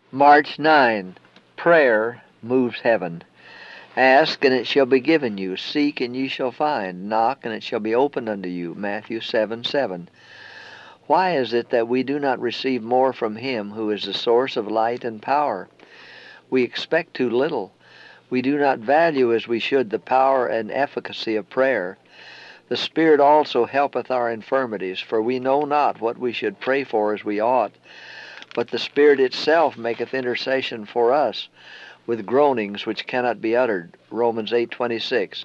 March 9. Prayer moves heaven. Ask, and it shall be given you. Seek, and you shall find. Knock, and it shall be opened unto you. Matthew 7:7. Why is it that we do not receive more from Him who is the source of light and power? We expect too little. We do not value as we should the power and efficacy of prayer. The Spirit also helpeth our infirmities, for we know not what we should pray for as we ought. But the Spirit itself maketh intercession for us with groanings which cannot be uttered. Romans 8:26.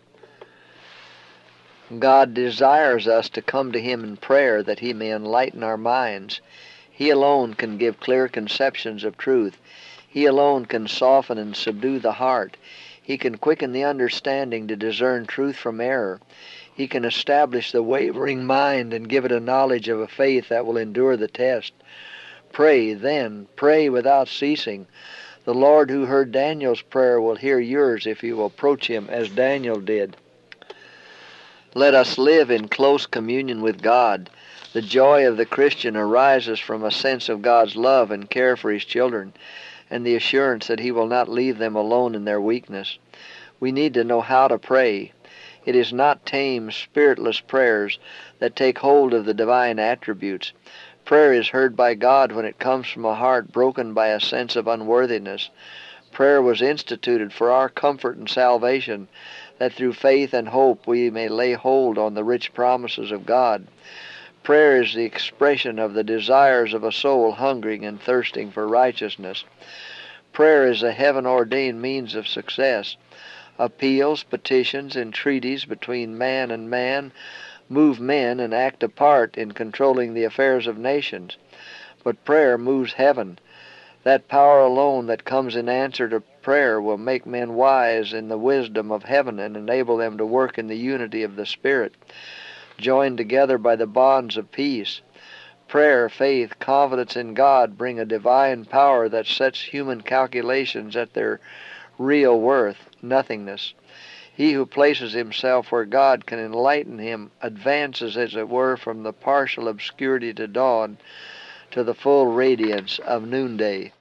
God desires us to come to Him in prayer that He may enlighten our minds. He alone can give clear conceptions of truth. He alone can soften and subdue the heart. He can quicken the understanding to discern truth from error. He can establish the wavering mind and give it a knowledge of a faith that will endure the test. Pray, then, pray without ceasing. The Lord who heard Daniel's prayer will hear yours if you will approach Him as Daniel did. Let us live in close communion with God. The joy of the Christian arises from a sense of God's love and care for His children, and the assurance that He will not leave them alone in their weakness. We need to know how to pray. It is not tame, spiritless prayers that take hold of the divine attributes. Prayer is heard by God when it comes from a heart broken by a sense of unworthiness. Prayer was instituted for our comfort and salvation, that through faith and hope we may lay hold on the rich promises of God. Prayer is the expression of the desires of a soul hungering and thirsting for righteousness. Prayer is a heaven-ordained means of success. Appeals, petitions, entreaties between man and man move men and act a part in controlling the affairs of nations. But prayer moves heaven. That power alone that comes in answer to prayer will make men wise in the wisdom of heaven and enable them to work in the unity of the Spirit, joined together by the bonds of peace. Prayer, faith, confidence in God bring a divine power that sets human calculations at their real worth, nothingness. He who places himself where God can enlighten him advances, as it were, from the partial obscurity to dawn to the full radiance of noonday.